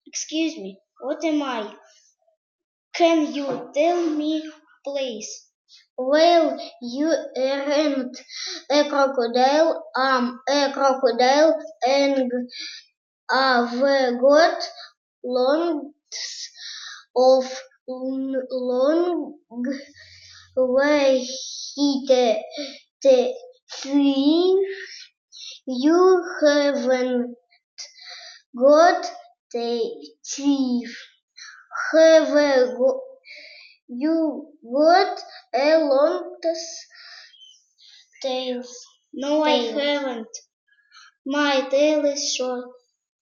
Excuse me, what am I? Can you tell me, please? Well, you aren't a crocodile. I'm a crocodile, and I've got lots of long white teeth. You haven't got teeth. Have you got a long tail? No, I haven't. My tail is short.